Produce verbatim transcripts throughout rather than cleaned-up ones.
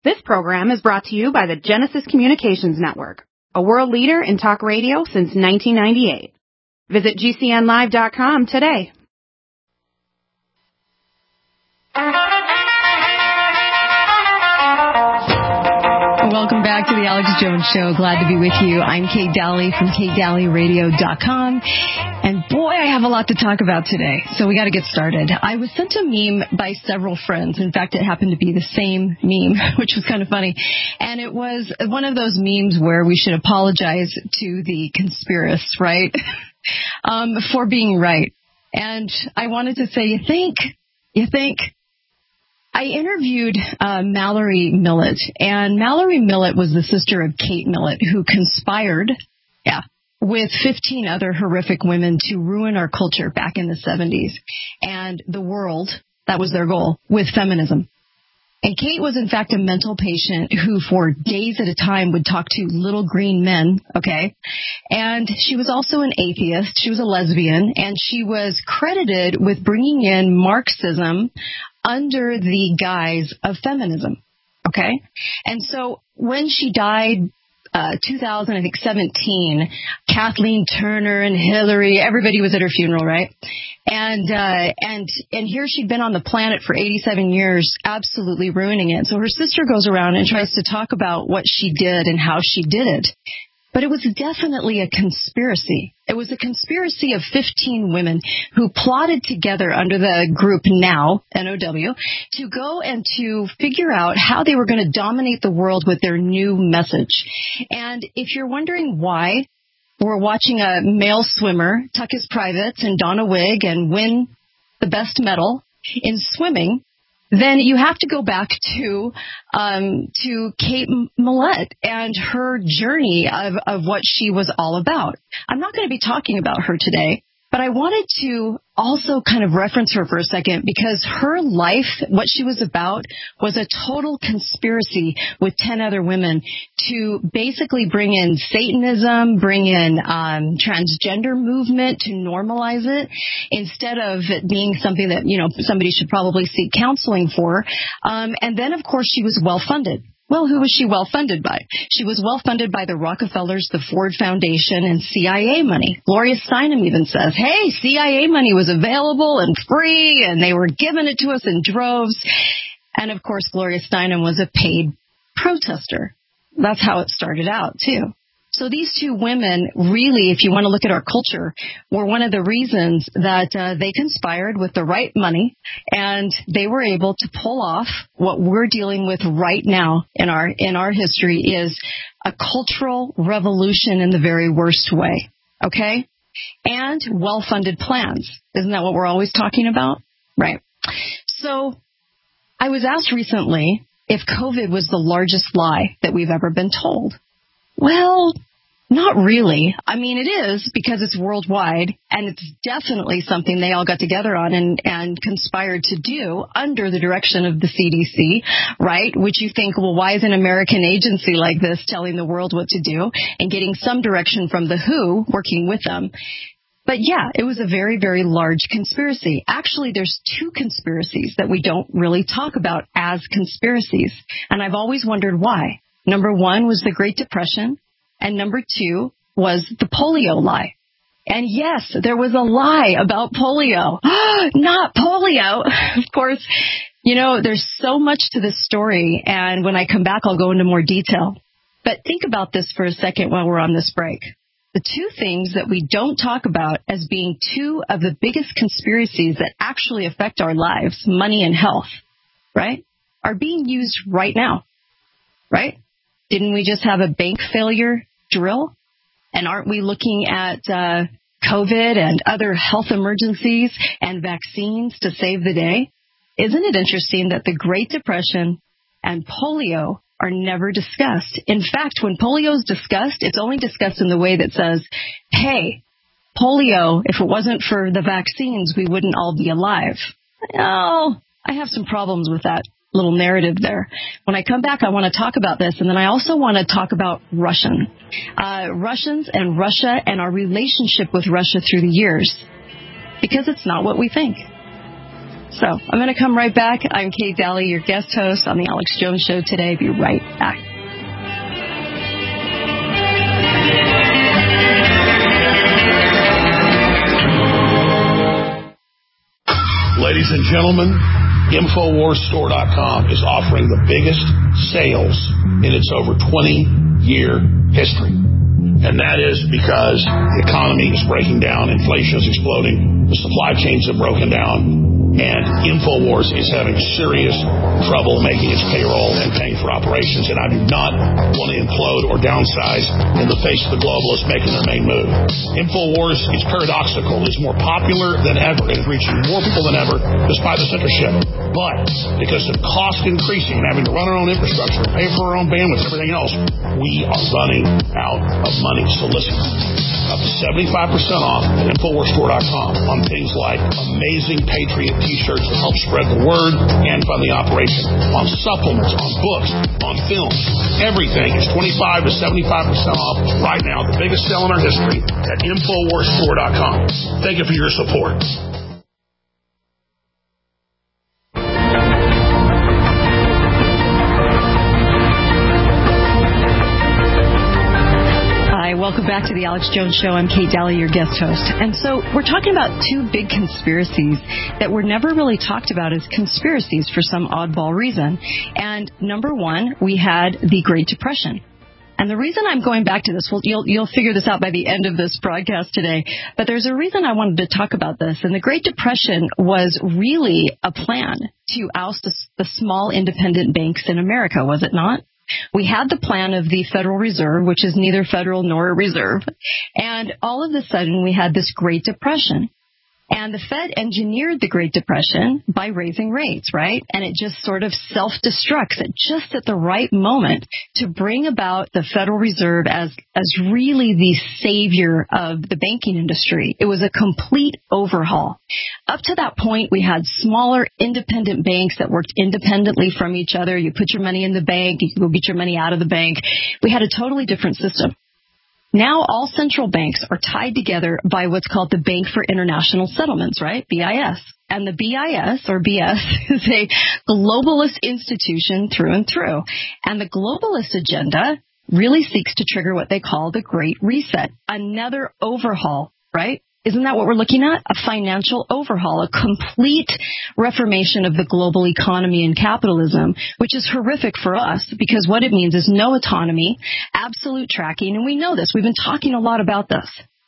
This program is brought to you by the Genesis Communications Network, a world leader in talk radio since nineteen ninety-eight. Visit G C N live dot com today. Welcome back to the Alex Jones Show. Glad to be with you. I'm Kate Daly from Kate Daly Radio dot com. And boy, I have a lot to talk about today. So we got to get started. I was sent a meme by several friends. In fact, it happened to be the same meme, which was kind of funny. And it was one of those memes where we should apologize to the conspiracists, right? um, for being right. And I wanted to say, you think, you think. I interviewed uh, Mallory Millett, and Mallory Millett was the sister of Kate Millett, who conspired, yeah, with fifteen other horrific women to ruin our culture back in the seventies and the world. That was their goal with feminism. And Kate was, in fact, a mental patient who for days at a time would talk to little green men, okay? And she was also an atheist. She was a lesbian, and she was credited with bringing in Marxism under the guise of feminism, okay? And so when she died, uh, two thousand, I think seventeen, Kathleen Turner and Hillary, everybody was at her funeral, right? And, uh, and, and here she'd been on the planet for eighty-seven years, absolutely ruining it. So her sister goes around and tries to talk about what she did and how she did it. But it was definitely a conspiracy. It was a conspiracy of fifteen women who plotted together under the group NOW, N O W, to go and to figure out how they were going to dominate the world with their new message. And if you're wondering why we're watching a male swimmer tuck his privates and don a wig and win the best medal in swimming, then you have to go back to um, to Kate Millett and her journey of, of what she was all about. I'm not going to be talking about her today, but I wanted to also kind of reference her for a second because her life, what she was about, was a total conspiracy with ten other women to basically bring in Satanism, bring in um, transgender movement to normalize it instead of it being something that, you know, somebody should probably seek counseling for. Um, and then, of course, she was well-funded. Well, who was she well-funded by? She was well-funded by the Rockefellers, the Ford Foundation, and C I A money. Gloria Steinem even says, hey, C I A money was available and free, and they were giving it to us in droves. And, of course, Gloria Steinem was a paid protester. That's how it started out, too. So these two women really, if you want to look at our culture, were one of the reasons that uh, they conspired with the right money, and they were able to pull off what we're dealing with right now in our in our history is a cultural revolution in the very worst way, okay? And well-funded plans. Isn't that what we're always talking about? Right. So I was asked recently if COVID was the largest lie that we've ever been told. Well, not really. I mean, it is because it's worldwide, and it's definitely something they all got together on and, and conspired to do under the direction of the C D C, right? Which you think, well, why is an American agency like this telling the world what to do and getting some direction from the W H O working with them? But yeah, it was a very, very large conspiracy. Actually, there's two conspiracies that we don't really talk about as conspiracies, and I've always wondered why. Number one was the Great Depression, and number two was the polio lie. And yes, there was a lie about polio. Not polio. Of course, you know, there's so much to this story, and when I come back, I'll go into more detail. But think about this for a second while we're on this break. The two things that we don't talk about as being two of the biggest conspiracies that actually affect our lives, money and health, right, are being used right now, right? Didn't we just have a bank failure drill? And aren't we looking at uh, COVID and other health emergencies and vaccines to save the day? Isn't it interesting that the Great Depression and polio are never discussed? In fact, when polio is discussed, it's only discussed in the way that says, hey, polio, if it wasn't for the vaccines, we wouldn't all be alive. Oh, I have some problems with that little narrative there. When I come back, I want to talk about this, and then I also want to talk about Russian. Uh, Russians and Russia and our relationship with Russia through the years, because it's not what we think. So I'm going to come right back. I'm Kate Daly, your guest host on the Alex Jones Show today. Be right back. Ladies and gentlemen, Infowars Store dot com is offering the biggest sales in its over twenty-year history. And that is because the economy is breaking down, inflation is exploding, the supply chains have broken down, and Infowars is having serious trouble making its payroll and paying for operations. And I do not want to implode or downsize in the face of the globalists making their main move. Infowars is paradoxical. It's more popular than ever. It is reaching more people than ever despite the censorship. But because of cost increasing and having to run our own infrastructure, pay for our own bandwidth and everything else, we are running out of money. So listen, up to seventy-five percent off at Infowars Store dot com on things like amazing Patriot t-shirts that help spread the word and fund the operation, on supplements, on books, on films. Everything is twenty-five to seventy-five percent off right now, the biggest sale in our history at Infowars Store dot com. Thank you for your support. Welcome back to the Alex Jones Show. I'm Kate Daly, your guest host. And so we're talking about two big conspiracies that were never really talked about as conspiracies for some oddball reason. And number one, we had the Great Depression. And the reason I'm going back to this, well, you'll, you'll figure this out by the end of this broadcast today, but there's a reason I wanted to talk about this. And the Great Depression was really a plan to oust the, the small independent banks in America, was it not? We had the plan of the Federal Reserve, which is neither federal nor a reserve. And all of a sudden, we had this Great Depression. And the Fed engineered the Great Depression by raising rates, right? And it just sort of self-destructs at just at the right moment to bring about the Federal Reserve as, as really the savior of the banking industry. It was a complete overhaul. Up to that point, we had smaller independent banks that worked independently from each other. You put your money in the bank, you can go get your money out of the bank. We had a totally different system. Now all central banks are tied together by what's called the Bank for International Settlements, right? B I S. And the B I S, or B S, is a globalist institution through and through. And the globalist agenda really seeks to trigger what they call the Great Reset, another overhaul, right? Isn't that what we're looking at? A financial overhaul, a complete reformation of the global economy and capitalism, which is horrific for us because what it means is no autonomy, absolute tracking, and we know this. We've been talking a lot about this.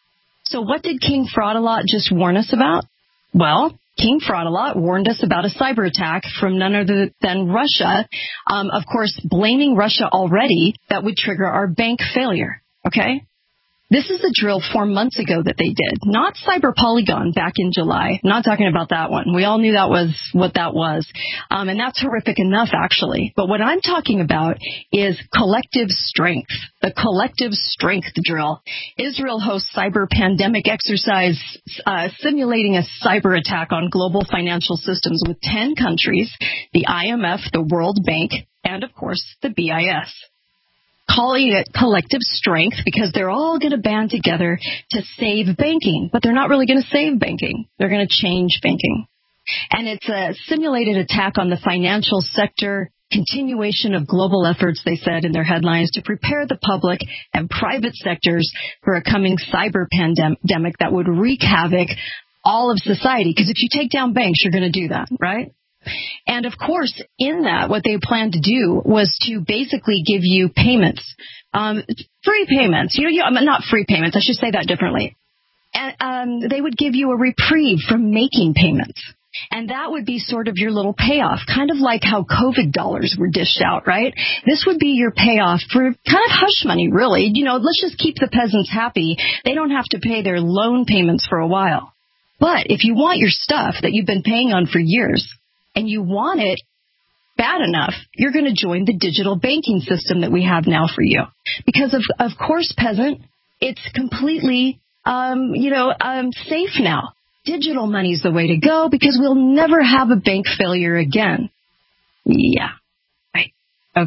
So what did King Fraud-A-Lot just warn us about? Well, King Fraud-A-Lot warned us about a cyber attack from none other than Russia, um, of course, blaming Russia already that would trigger our bank failure, okay? This is a drill four months ago that they did, not Cyber Polygon back in July. I'm not talking about that one. We all knew that was what that was. Um, and that's horrific enough, actually. But what I'm talking about is collective strength, the collective strength drill. Israel hosts cyber pandemic exercise uh, simulating a cyber attack on global financial systems with ten countries, the I M F, the World Bank, and, of course, the B I S. Calling it collective strength because they're all going to band together to save banking, but they're not really going to save banking. They're going to change banking. And it's a simulated attack on the financial sector, continuation of global efforts, they said in their headlines, to prepare the public and private sectors for a coming cyber pandemic that would wreak havoc all of society. Because if you take down banks, you're going to do that, right? And, of course, in that, what they planned to do was to basically give you payments, um, free payments. You know, you, not free payments. I should say that differently. And um, they would give you a reprieve from making payments. And that would be sort of your little payoff, kind of like how COVID dollars were dished out, right? This would be your payoff for kind of hush money, really. You know, let's just keep the peasants happy. They don't have to pay their loan payments for a while. But if you want your stuff that you've been paying on for years, and you want it bad enough, you're going to join the digital banking system that we have now for you. Because, of, of course, peasant, it's completely, um, you know, um, safe now. Digital money is the way to go because we'll never have a bank failure again. Yeah, right. Okay.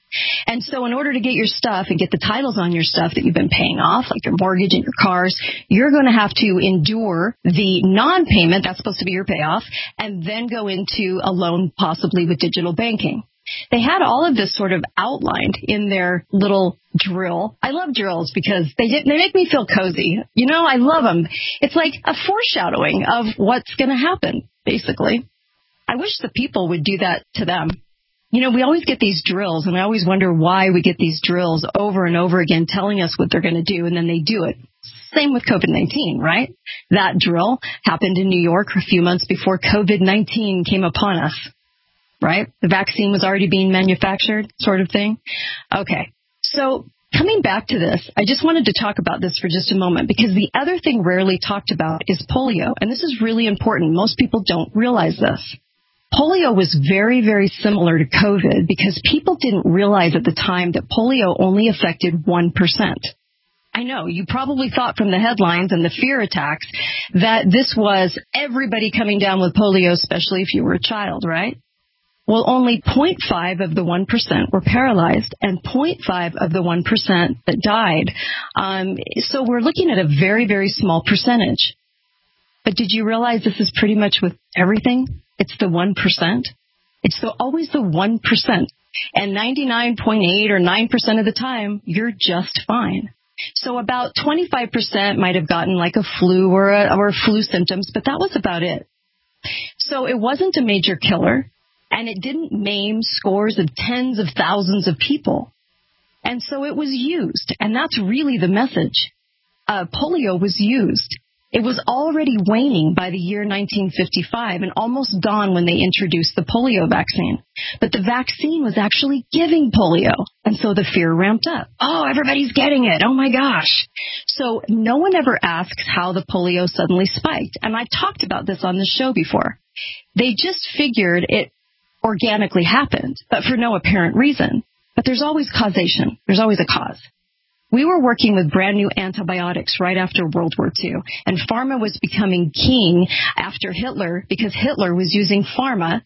And so in order to get your stuff and get the titles on your stuff that you've been paying off, like your mortgage and your cars, you're going to have to endure the non-payment, that's supposed to be your payoff, and then go into a loan possibly with digital banking. They had all of this sort of outlined in their little drill. I love drills because they they make me feel cozy. You know, I love them. It's like a foreshadowing of what's going to happen, basically. I wish the people would do that to them. You know, we always get these drills, and I always wonder why we get these drills over and over again telling us what they're going to do, and then they do it. Same with COVID nineteen, right? That drill happened in New York a few months before COVID nineteen came upon us. Right? The vaccine was already being manufactured, sort of thing. Okay. So coming back to this, I just wanted to talk about this for just a moment because the other thing rarely talked about is polio. And this is really important. Most people don't realize this. Polio was very, very similar to COVID because people didn't realize at the time that polio only affected one percent. I know, you probably thought from the headlines and the fear attacks that this was everybody coming down with polio, especially if you were a child, right? Well, only zero point five of the one percent were paralyzed and zero point five of the one percent that died. Um, so we're looking at a very, very small percentage. But did you realize this is pretty much with everything? It's the one percent. It's the, always the one percent. And ninety-nine point eight or nine percent of the time, you're just fine. So about twenty-five percent might have gotten like a flu or a, or flu symptoms, but that was about it. So it wasn't a major killer. And it didn't maim scores of tens of thousands of people. And so it was used. And that's really the message. Uh, polio was used. It was already waning by the year nineteen fifty-five and almost gone when they introduced the polio vaccine. But the vaccine was actually giving polio. And so the fear ramped up. Oh, everybody's getting it. Oh, my gosh. So no one ever asks how the polio suddenly spiked. And I've talked about this on the show before. They just figured it organically happened, but for no apparent reason. But there's always causation. There's always a cause. We were working with brand new antibiotics right after World War Two, and pharma was becoming king after Hitler because Hitler was using pharma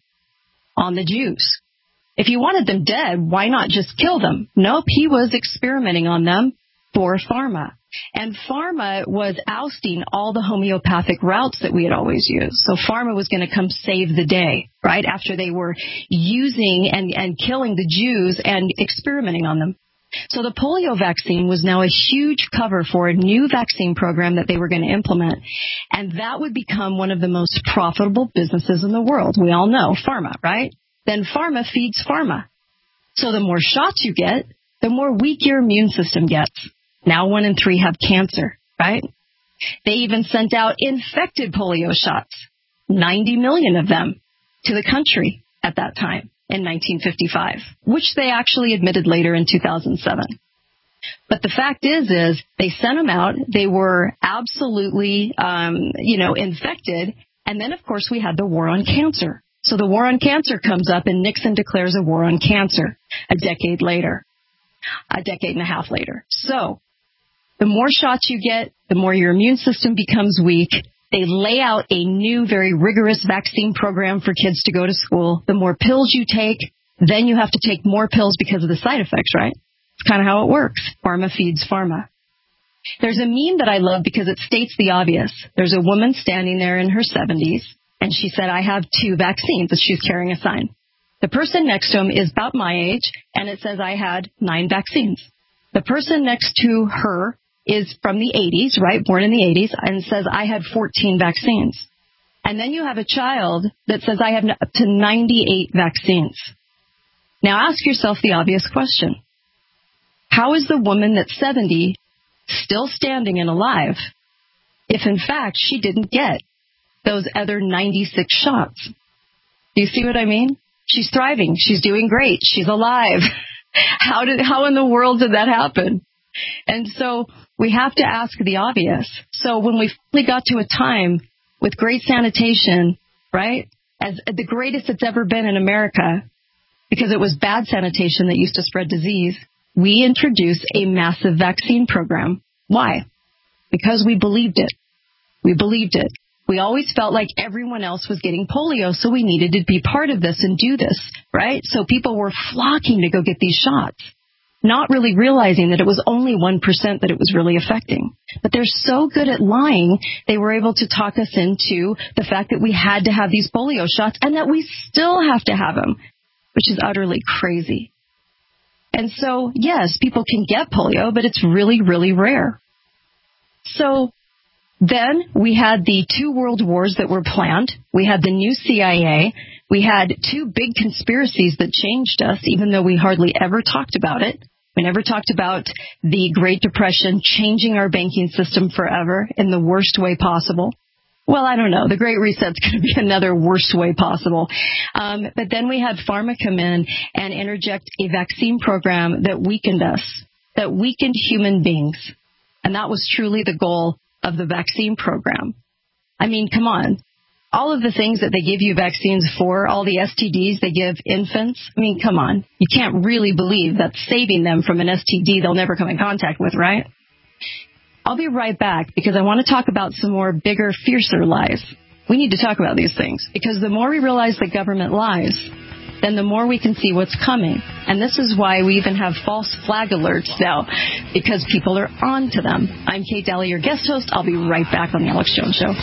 on the Jews. If you wanted them dead, why not just kill them? Nope, he was experimenting on them for pharma. And pharma was ousting all the homeopathic routes that we had always used. So pharma was going to come save the day, right, after they were using and, and killing the Jews and experimenting on them. So the polio vaccine was now a huge cover for a new vaccine program that they were going to implement. And that would become one of the most profitable businesses in the world. We all know pharma, right? Then pharma feeds pharma. So the more shots you get, the more weak your immune system gets. Now one in three have cancer, right? They even sent out infected polio shots, ninety million of them, to the country at that time in nineteen fifty-five, which they actually admitted later in two thousand seven. But the fact is, is they sent them out. They were absolutely, um, you know, infected. And then, of course, we had the war on cancer. So the war on cancer comes up and Nixon declares a war on cancer a decade later, a decade and a half later. So the more shots you get, the more your immune system becomes weak. They lay out a new, very rigorous vaccine program for kids to go to school. The more pills you take, then you have to take more pills because of the side effects, right? It's kind of how it works. Pharma feeds pharma. There's a meme that I love because it states the obvious. There's a woman standing there in her seventies, and she said, I have two vaccines, and she's carrying a sign. The person next to him is about my age, and it says I had nine vaccines. The person next to her is from the eighties, right, born in the eighties, and says I had fourteen vaccines. And then you have a child that says I have up to ninety-eight vaccines. Now ask yourself the obvious question. How is the woman that's seventy still standing and alive if, in fact, she didn't get those other ninety-six shots? Do you see what I mean? She's thriving. She's doing great. She's alive. How did, how in the world did that happen? And so we have to ask the obvious. So when we finally got to a time with great sanitation, right, as the greatest it's ever been in America, because it was bad sanitation that used to spread disease, we introduced a massive vaccine program. Why? Because we believed it. We believed it. We always felt like everyone else was getting polio, so we needed to be part of this and do this, right? So people were flocking to go get these shots, not really realizing that it was only one percent that it was really affecting. But they're so good at lying, they were able to talk us into the fact that we had to have these polio shots and that we still have to have them, which is utterly crazy. And so, yes, people can get polio, but it's really, really rare. So then we had the two world wars that were planned. We had the new C I A. We had two big conspiracies that changed us, even though we hardly ever talked about it. We never talked about the Great Depression changing our banking system forever in the worst way possible. Well, I don't know. The Great Reset's going to be another worst way possible. Um, but then we had pharma come in and interject a vaccine program that weakened us, that weakened human beings. And that was truly the goal of the vaccine program. I mean, come on. All of the things that they give you vaccines for, all the S T Ds they give infants, I mean, come on. You can't really believe that's saving them from an S T D they'll never come in contact with, right? I'll be right back because I want to talk about some more bigger, fiercer lies. We need to talk about these things because the more we realize the government lies, then the more we can see what's coming. And this is why we even have false flag alerts now, because people are on to them. I'm Kate Daly, your guest host. I'll be right back on The Alex Jones Show.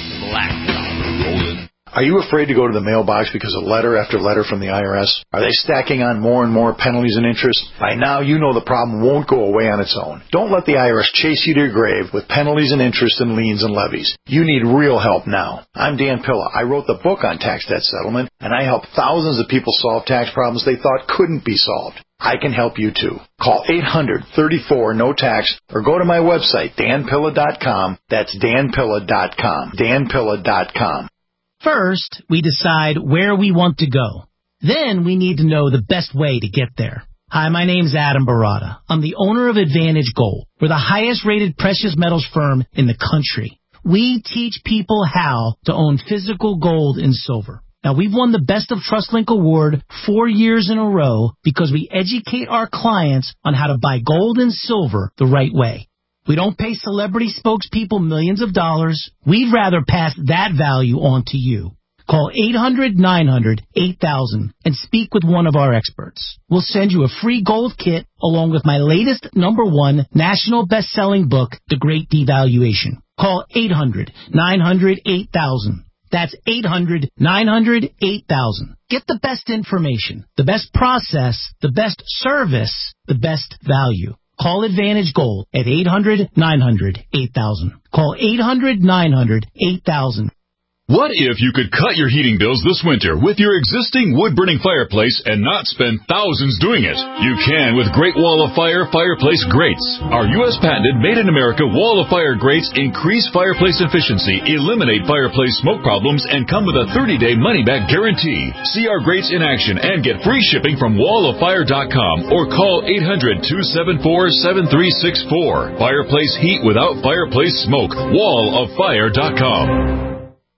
Are you afraid to go to the mailbox because of letter after letter from the I R S? Are they stacking on more and more penalties and interest? By now, you know the problem won't go away on its own. Don't let the I R S chase you to your grave with penalties and interest and liens and levies. You need real help now. I'm Dan Pilla. I wrote the book on tax debt settlement, and I help thousands of people solve tax problems they thought couldn't be solved. I can help you too. Call eight hundred, thirty-four, no tax or go to my website, dan pilla dot com. That's dan pilla dot com. dan pilla dot com. First, we decide where we want to go. Then we need to know the best way to get there. Hi, my name's Adam Barada. I'm the owner of Advantage Gold. We're the highest rated precious metals firm in the country. We teach people how to own physical gold and silver. Now, we've won the Best of TrustLink Award four years in a row because we educate our clients on how to buy gold and silver the right way. We don't pay celebrity spokespeople millions of dollars. We'd rather pass that value on to you. Call eight hundred, nine hundred, eight thousand and speak with one of our experts. We'll send you a free gold kit along with my latest number one national best-selling book, The Great Devaluation. Call eight hundred, nine hundred, eight thousand. That's eight hundred, nine hundred, eight thousand. Get the best information, the best process, the best service, the best value. Call Advantage Gold at eight hundred, nine hundred, eight thousand. Call eight hundred, nine hundred, eight thousand. What if you could cut your heating bills this winter with your existing wood-burning fireplace and not spend thousands doing it? You can with Great Wall of Fire Fireplace Grates. Our U S patented made-in-America Wall of Fire grates increase fireplace efficiency, eliminate fireplace smoke problems, and come with a thirty-day money-back guarantee. See our grates in action and get free shipping from wall of fire dot com or call eight hundred, two seven four, seven three six four. Fireplace heat without fireplace smoke. wall of fire dot com.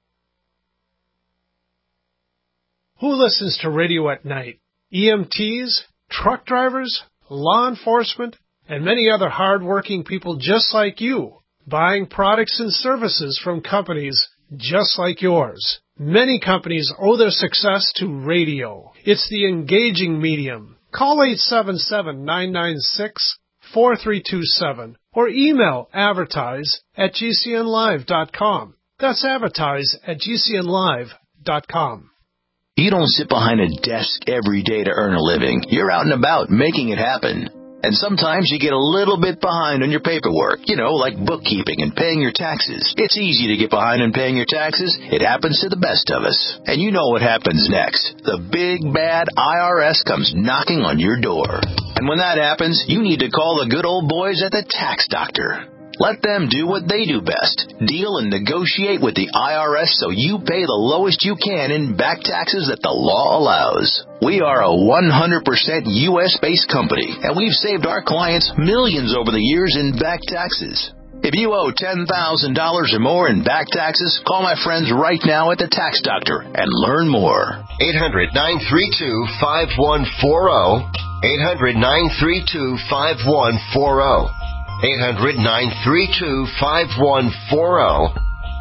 Who listens to radio at night? E M Ts, truck drivers, law enforcement, and many other hard-working people just like you, buying products and services from companies just like yours. Many companies owe their success to radio. It's the engaging medium. Call eight seven seven, nine nine six, four three two seven or email advertise at g c n live dot com. That's advertise at g c n live dot com. You don't sit behind a desk every day to earn a living. You're out and about making it happen. And sometimes you get a little bit behind on your paperwork, you know, like bookkeeping and paying your taxes. It's easy to get behind on paying your taxes. It happens to the best of us. And you know what happens next. The big, bad I R S comes knocking on your door. And when that happens, you need to call the good old boys at the Tax Doctor. Let them do what they do best. Deal and negotiate with the I R S so you pay the lowest you can in back taxes that the law allows. We are a one hundred percent U S-based company, and we've saved our clients millions over the years in back taxes. If you owe ten thousand dollars or more in back taxes, call my friends right now at the Tax Doctor and learn more. eight hundred, nine three two, five one four zero. eight hundred, nine three two, five one four zero. eight hundred, nine three two, five one four zero.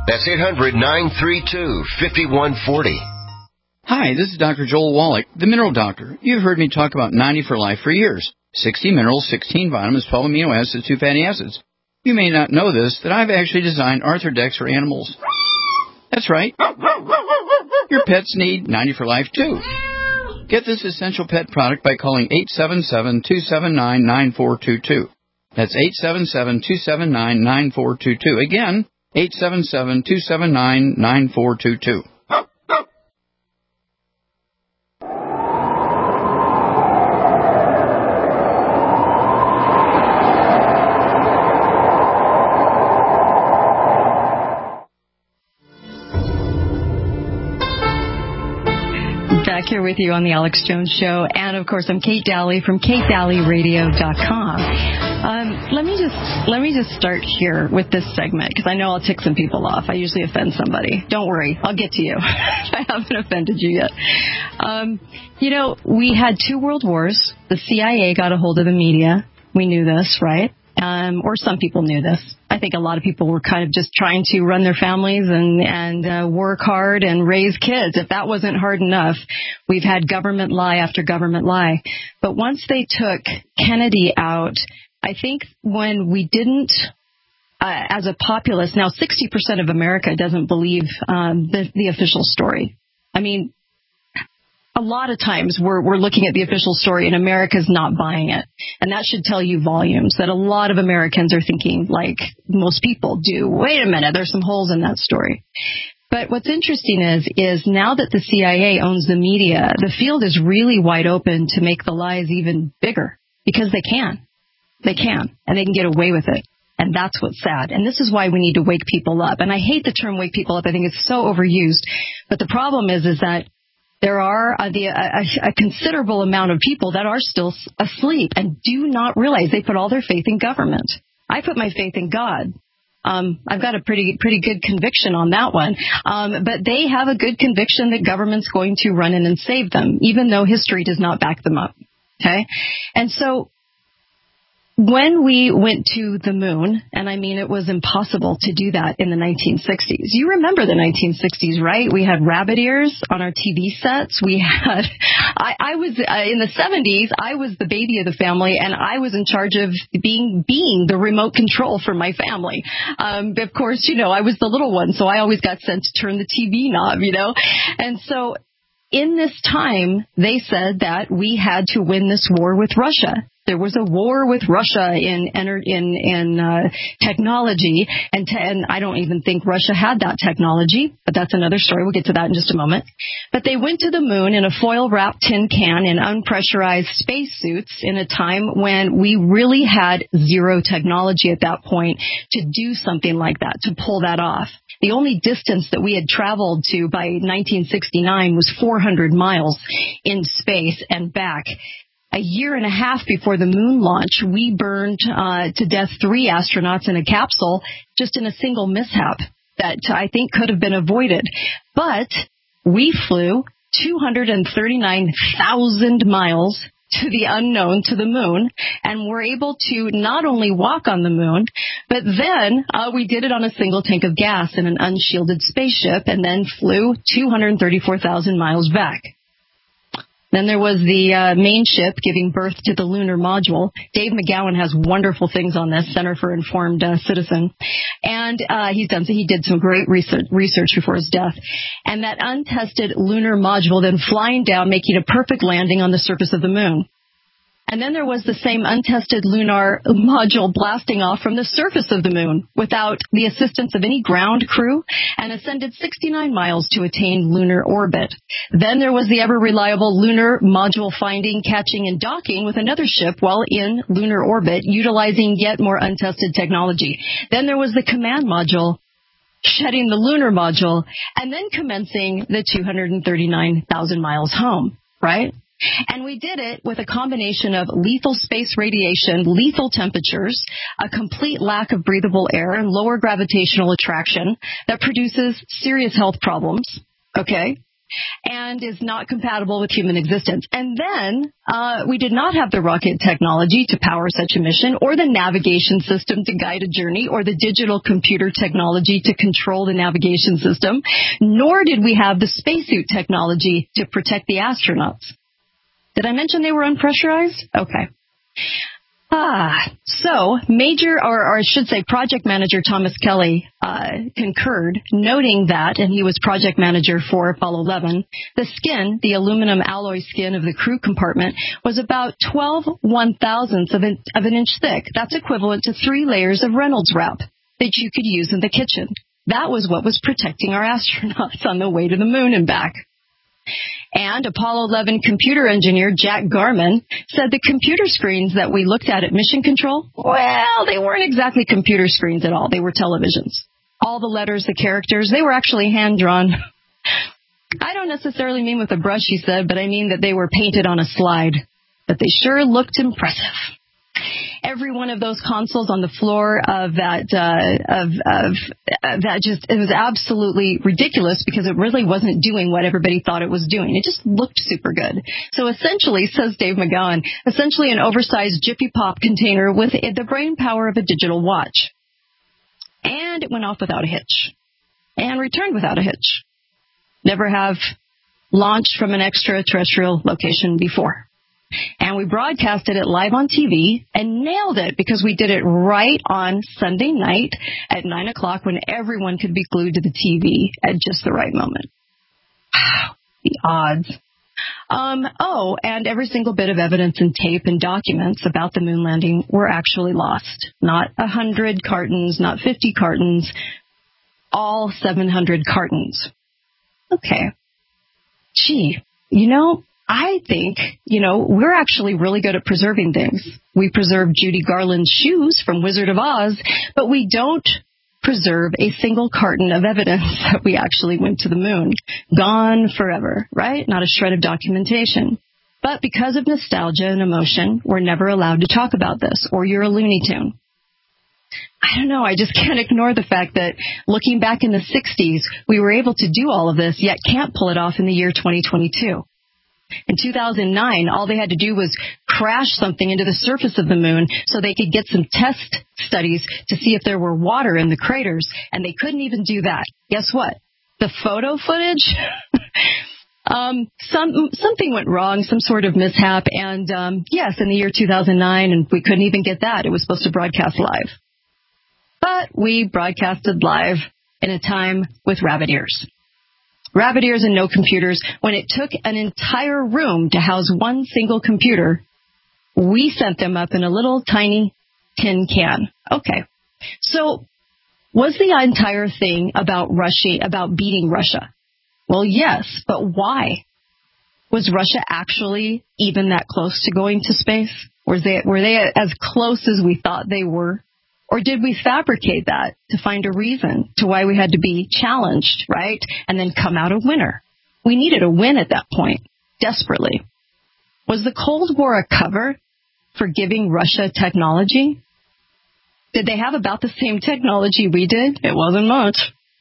That's eight hundred, nine three two, five one four zero. Hi, this is Doctor Joel Wallach, the Mineral Doctor. You've heard me talk about ninety for Life for years. sixty minerals, sixteen vitamins, twelve amino acids, two fatty acids. You may not know this, that I've actually designed Arthrodex for animals. That's right. Your pets need ninety for Life, too. Get this essential pet product by calling eight seven seven, two seven nine, nine four two two. That's eight seven seven, two seven nine, nine four two two. Again, eight seven seven, two seven nine, nine four two two. Back here with you on the Alex Jones Show. And, of course, I'm Kate Daly from kate daly radio dot com. Um, let me just let me just start here with this segment, because I know I'll tick some people off. I usually offend somebody. Don't worry. I'll get to you. I haven't offended you yet. Um, you know, we had two world wars. The C I A got a hold of the media. We knew this, right? Um, or some people knew this. I think a lot of people were kind of just trying to run their families and, and uh, work hard and raise kids. If that wasn't hard enough, we've had government lie after government lie. But once they took Kennedy out, I think when we didn't, uh, as a populace, now sixty percent of America doesn't believe um, the, the official story. I mean, a lot of times we're we're looking at the official story and America's not buying it. And that should tell you volumes, that a lot of Americans are thinking, like most people do, wait a minute, there's some holes in that story. But what's interesting is, is now that the C I A owns the media, the field is really wide open to make the lies even bigger, because they can. They can, and they can get away with it. And that's what's sad. And this is why we need to wake people up. And I hate the term wake people up. I think it's so overused. But the problem is, is that there are a, the, a, a considerable amount of people that are still asleep and do not realize they put all their faith in government. I put my faith in God. Um, I've got a pretty pretty good conviction on that one. Um, but they have a good conviction that government's going to run in and save them, even though history does not back them up. Okay? And so when we went to the moon, and I mean it was impossible to do that in the nineteen sixties. You remember the nineteen sixties, right? We had rabbit ears on our T V sets. We had, I, I was, uh, in the seventies, I was the baby of the family, and I was in charge of being, being the remote control for my family. Um, of course, you know, I was the little one, so I always got sent to turn the T V knob, you know? And so in this time, they said that we had to win this war with Russia. There was a war with Russia in in in uh, technology, and, te- and I don't even think Russia had that technology, but that's another story. We'll get to that in just a moment. But they went to the moon in a foil-wrapped tin can in unpressurized spacesuits in a time when we really had zero technology at that point to do something like that, to pull that off. The only distance that we had traveled to by nineteen sixty-nine was four hundred miles in space and back. A year and a half before the moon launch, we burned uh, to death three astronauts in a capsule just in a single mishap that I think could have been avoided. But we flew two hundred thirty-nine thousand miles to the unknown, to the moon, and were able to not only walk on the moon, but then uh, we did it on a single tank of gas in an unshielded spaceship, and then flew two hundred thirty-four thousand miles back. Then there was the uh, main ship giving birth to the lunar module. Dave McGowan has wonderful things on this, Center for Informed uh, Citizen. And uh, he's done, so he did some great research, research before his death. And that untested lunar module then flying down, making a perfect landing on the surface of the moon. And then there was the same untested lunar module blasting off from the surface of the moon without the assistance of any ground crew and ascended sixty-nine miles to attain lunar orbit. Then there was the ever-reliable lunar module finding, catching, and docking with another ship while in lunar orbit, utilizing yet more untested technology. Then there was the command module shedding the lunar module and then commencing the two hundred thirty-nine thousand miles home, right? And we did it with a combination of lethal space radiation, lethal temperatures, a complete lack of breathable air, and lower gravitational attraction that produces serious health problems. Okay? and is not compatible with human existence. And then uh, we did not have the rocket technology to power such a mission, or the navigation system to guide a journey, or the digital computer technology to control the navigation system, nor did we have the spacesuit technology to protect the astronauts. Did I mention they were unpressurized? Okay. Ah, so Major, or, or I should say Project Manager Thomas Kelly uh, concurred, noting that, and he was Project Manager for Apollo eleven, the skin, the aluminum alloy skin of the crew compartment, was about twelve one-thousandths of an, of an inch thick. That's equivalent to three layers of Reynolds wrap that you could use in the kitchen. That was what was protecting our astronauts on the way to the moon and back. And Apollo eleven computer engineer Jack Garman said the computer screens that we looked at at Mission Control, well, they weren't exactly computer screens at all. They were televisions. All the letters, the characters, they were actually hand-drawn. I don't necessarily mean with a brush, he said, but I mean that they were painted on a slide. But they sure looked impressive. Every one of those consoles on the floor of that, uh, of, of, uh, that just, it was absolutely ridiculous because it really wasn't doing what everybody thought it was doing. It just looked super good. So essentially, says Dave McGowan, essentially an oversized Jiffy Pop container with the brain power of a digital watch. And it went off without a hitch. And returned without a hitch. Never have launched from an extraterrestrial location before. And we broadcasted it live on T V and nailed it because we did it right on Sunday night at nine o'clock when everyone could be glued to the T V at just the right moment. Wow, the odds. Um, oh, and every single bit of evidence and tape and documents about the moon landing were actually lost. Not a hundred cartons, not fifty cartons, all seven hundred cartons. Okay. Gee, you know, I think, you know, we're actually really good at preserving things. We preserve Judy Garland's shoes from Wizard of Oz, but we don't preserve a single carton of evidence that we actually went to the moon. Gone forever, right? Not a shred of documentation. But because of nostalgia and emotion, we're never allowed to talk about this, or you're a Looney Tune. I don't know, I just can't ignore the fact that looking back in the sixties, we were able to do all of this, yet can't pull it off in the year twenty twenty-two. In two thousand nine, all they had to do was crash something into the surface of the moon so they could get some test studies to see if there were water in the craters, and they couldn't even do that. Guess what? The photo footage, um, some something went wrong, some sort of mishap, and um, yes, in the year two thousand nine, and we couldn't even get that. It was supposed to broadcast live. But we broadcasted live in a time with rabbit ears. Rabbit ears and no computers. When it took an entire room to house one single computer, we sent them up in a little tiny tin can. Okay. So was the entire thing about Russia, about beating Russia? Well, yes, but why? Was Russia actually even that close to going to space? Was they, were they as close as we thought they were? Or did we fabricate that to find a reason to why we had to be challenged, right? And then come out a winner. We needed a win at that point, desperately. Was the Cold War a cover for giving Russia technology? Did they have about the same technology we did? It wasn't much.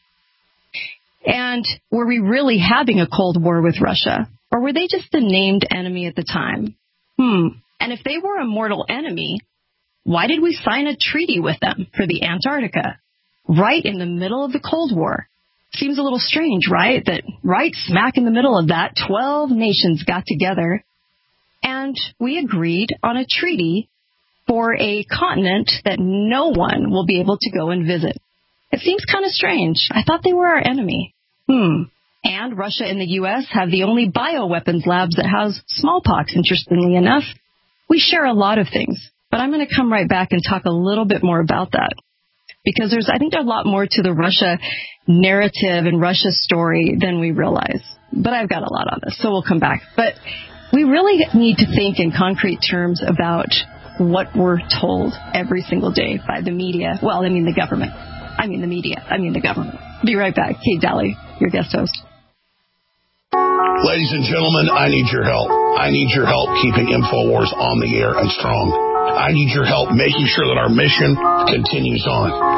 And were we really having a Cold War with Russia? Or were they just the named enemy at the time? Hmm. And if they were a mortal enemy, why did we sign a treaty with them for the Antarctica right in the middle of the Cold War? Seems a little strange, right? That right smack in the middle of that, twelve nations got together and we agreed on a treaty for a continent that no one will be able to go and visit. It seems kind of strange. I thought they were our enemy. Hmm. And Russia and the U S have the only bioweapons labs that house smallpox, interestingly enough. We share a lot of things. But I'm going to come right back and talk a little bit more about that. Because there's, I think there's a lot more to the Russia narrative and Russia story than we realize. But I've got a lot on this, so we'll come back. But we really need to think in concrete terms about what we're told every single day by the media. Well, I mean the government. I mean the media. I mean the government. Be right back. Kate Daly, your guest host. Ladies and gentlemen, I need your help. I need your help keeping InfoWars on the air and strong. I need your help making sure that our mission continues on.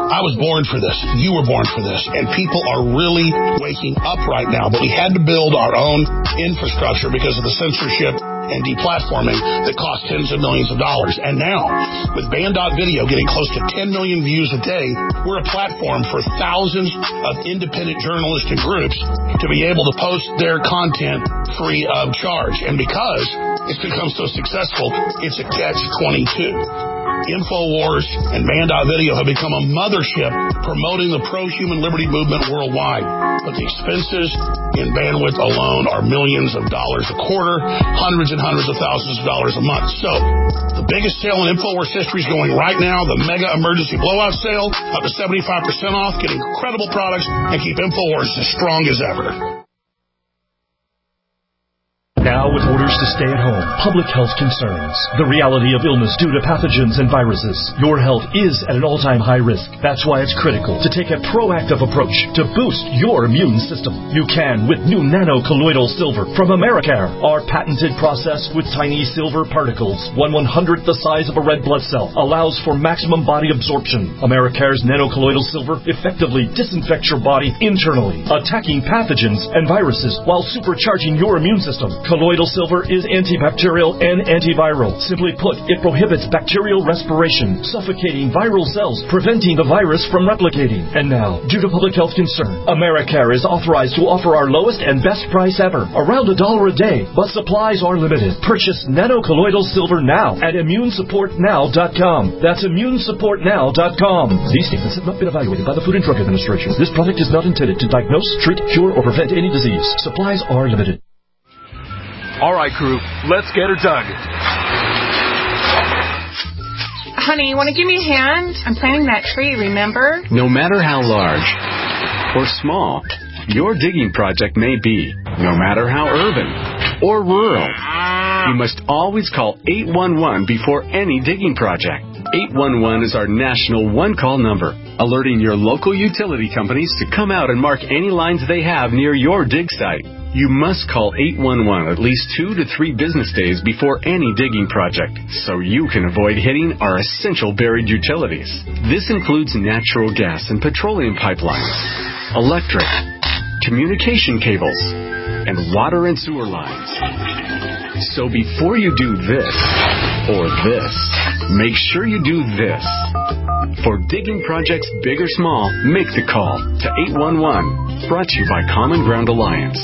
I was born for this. You were born for this. And people are really waking up right now. But we had to build our own infrastructure because of the censorship and deplatforming that cost tens of millions of dollars. And now, with Band.video getting close to ten million views a day, we're a platform for thousands of independent journalists and groups to be able to post their content free of charge. And because it's become so successful, it's a catch twenty-two. InfoWars and Band.video have become a mothership promoting the pro-human liberty movement worldwide. But the expenses in bandwidth alone are millions of dollars a quarter, hundreds and hundreds of thousands of dollars a month. So, the biggest sale in InfoWars history is going right now, the mega emergency blowout sale, up to seventy-five percent off, get incredible products, and keep InfoWars as strong as ever. Now, with orders to stay at home, public health concerns, the reality of illness due to pathogens and viruses, your health is at an all-time high risk. That's why it's critical to take a proactive approach to boost your immune system. You can with new nano-colloidal silver from Americare. Our patented process with tiny silver particles, one one-hundredth the size of a red blood cell, allows for maximum body absorption. Americare's nano-colloidal silver effectively disinfects your body internally, attacking pathogens and viruses while supercharging your immune system. Colloidal silver is antibacterial and antiviral. Simply put, it prohibits bacterial respiration, suffocating viral cells, preventing the virus from replicating. And now, due to public health concern, Americare is authorized to offer our lowest and best price ever, around a dollar a day, but supplies are limited. Purchase nano-colloidal silver now at immune support now dot com. That's immune support now dot com. These statements have not been evaluated by the Food and Drug Administration. This product is not intended to diagnose, treat, cure, or prevent any disease. Supplies are limited. All right, crew, let's get her dug. Honey, you want to give me a hand? I'm planting that tree, remember? No matter how large or small your digging project may be, no matter how urban or rural, you must always call eight one one before any digging project. eight one one is our national one-call number, alerting your local utility companies to come out and mark any lines they have near your dig site. You must call eight one one at least two to three business days before any digging project, so you can avoid hitting our essential buried utilities. This includes natural gas and petroleum pipelines, electric, communication cables, and water and sewer lines. So before you do this or this, make sure you do this. For digging projects big or small, make the call to eight one one. Brought to you by Common Ground Alliance.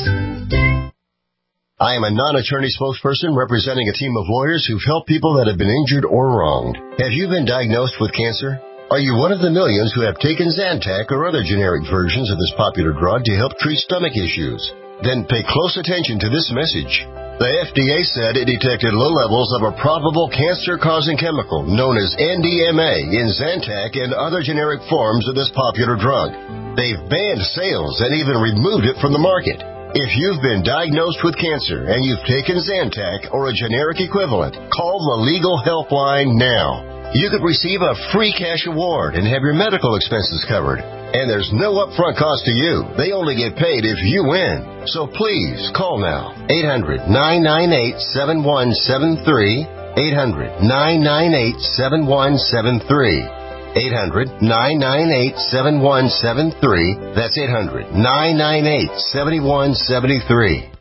I am a non-attorney spokesperson representing a team of lawyers who've helped people that have been injured or wronged. Have you been diagnosed with cancer? Are you one of the millions who have taken Zantac or other generic versions of this popular drug to help treat stomach issues? Then pay close attention to this message. The F D A said it detected low levels of a probable cancer-causing chemical known as N D M A in Zantac and other generic forms of this popular drug. They've banned sales and even removed it from the market. If you've been diagnosed with cancer and you've taken Zantac or a generic equivalent, call the legal helpline now. You could receive a free cash award and have your medical expenses covered. And there's no upfront cost to you. They only get paid if you win. So please call now. eight hundred, nine nine eight, seven one seven three. eight hundred, nine nine eight, seven one seven three. eight hundred, nine nine eight, seven one seven three. That's eight hundred, nine nine eight, seven one seven three.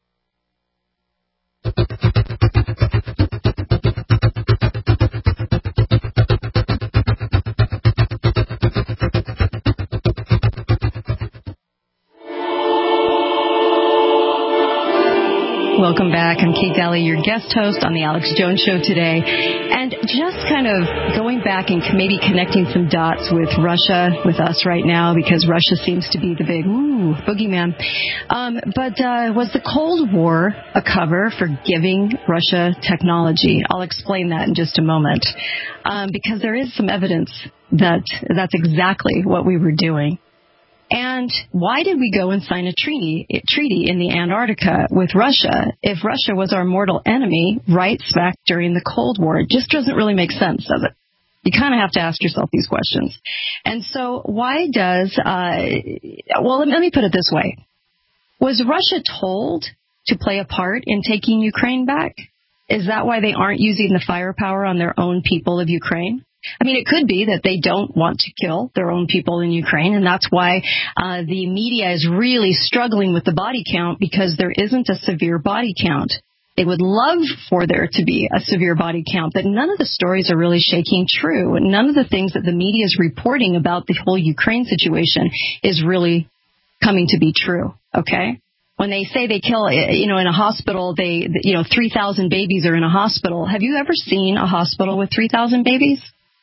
Welcome back. I'm Kate Daly, your guest host on the Alex Jones Show today. And just kind of going back and maybe connecting some dots with Russia with us right now, because Russia seems to be the big, ooh, boogeyman. Um, but uh, was the Cold War a cover for giving Russia technology? I'll explain that in just a moment, um, because there is some evidence that that's exactly what we were doing. And why did we go and sign a treaty, a treaty in the Antarctica with Russia if Russia was our mortal enemy right smack during the Cold War? It just doesn't really make sense, does it? You kind of have to ask yourself these questions. And so why does, uh, well, let me put it this way. Was Russia told to play a part in taking Ukraine back? Is that why they aren't using the firepower on their own people of Ukraine? I mean, it could be that they don't want to kill their own people in Ukraine, and that's why uh, the media is really struggling with the body count, because there isn't a severe body count. They would love for there to be a severe body count, but none of the stories are really shaking true. None of the things that the media is reporting about the whole Ukraine situation is really coming to be true, okay? When they say they kill, you know, in a hospital, they, you know, three thousand babies are in a hospital. Have you ever seen a hospital with three thousand babies?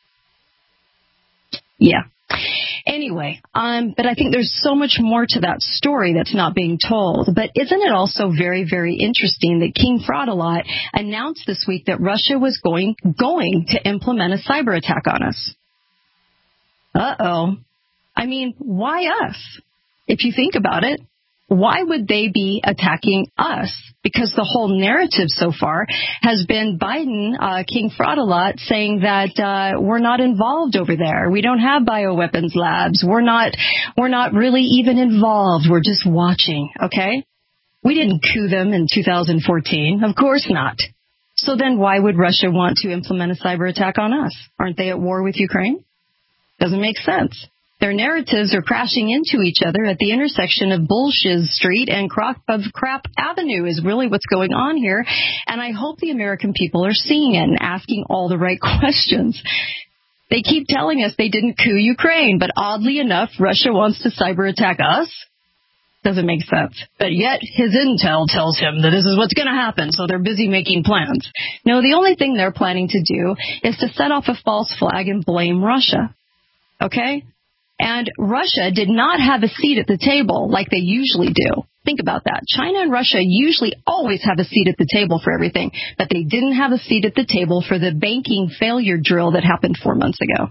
Yeah. Anyway, um, but I think there's so much more to that story that's not being told. But isn't it also very, very interesting that King Fraudalot announced this week that Russia was going, going to implement a cyber attack on us? Uh-oh. I mean, why us? If you think about it, why would they be attacking us? Because the whole narrative so far has been Biden, uh, King Fraudalot, saying that uh, we're not involved over there. We don't have bioweapons labs. We're not, we're not really even involved. We're just watching, okay? We didn't coup them in two thousand fourteen. Of course not. So then why would Russia want to implement a cyber attack on us? Aren't they at war with Ukraine? Doesn't make sense. Their narratives are crashing into each other at the intersection of Bullshit Street and Crop of Crap Avenue is really what's going on here. And I hope the American people are seeing it and asking all the right questions. They keep telling us they didn't coup Ukraine, but oddly enough, Russia wants to cyber attack us. Doesn't make sense. But yet his intel tells him that this is what's going to happen, so they're busy making plans. No, the only thing they're planning to do is to set off a false flag and blame Russia. Okay? And Russia did not have a seat at the table like they usually do. Think about that. China and Russia usually always have a seat at the table for everything, but they didn't have a seat at the table for the banking failure drill that happened four months ago.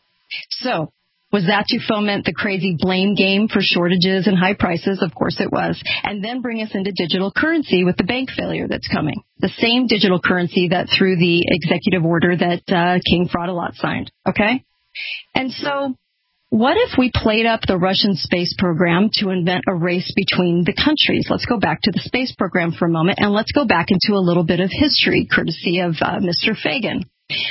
So, was that to foment the crazy blame game for shortages and high prices? Of course it was. And then bring us into digital currency with the bank failure that's coming. The same digital currency that through the executive order that uh, King Fraudalot signed. Okay? And so, what if we played up the Russian space program to invent a race between the countries? Let's go back to the space program for a moment, and let's go back into a little bit of history, courtesy of uh, Mister Fagan.